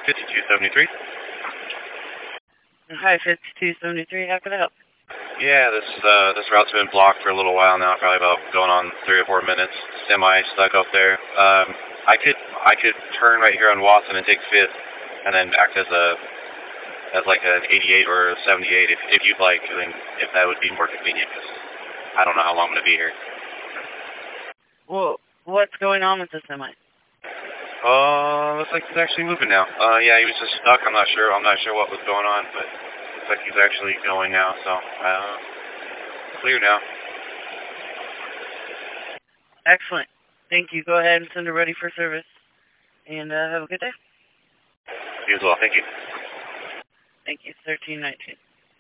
5273. Hi, 5273. How can I help? Yeah, this route's been blocked for a little while now, probably about going on 3 or 4 minutes. Semi stuck up there. I could turn right here on Watson and take 5th, and then act as like an 88 or a 78 if you'd like. I mean, if that would be more convenient, because I don't know how long I'm gonna be here. Well, what's going on with the semi? Looks like he's actually moving now. Yeah, he was just stuck. I'm not sure what was going on, but looks like he's actually going now. So, clear now. Excellent. Thank you. Go ahead and send her ready for service. And have a good day. You as well. Thank you. Thank you. 1319.